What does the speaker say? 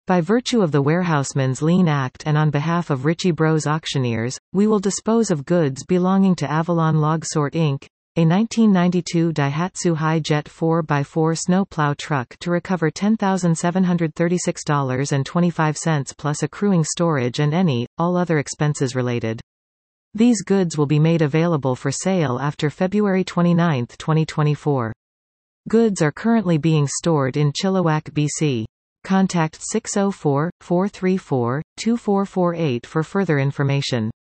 By virtue of the Warehouseman's Lien Act and on behalf of Ritchie Bros Auctioneers, we will dispose of goods belonging to Avalon Logsort Inc., a 1992 Daihatsu Hi-Jet 4x4 snow plow truck to recover $10,736.25 plus accruing storage and all other expenses related. These goods will be made available for sale after February 29, 2024. Goods are currently being stored in Chilliwack, BC. Contact 604-434-2448 for further information.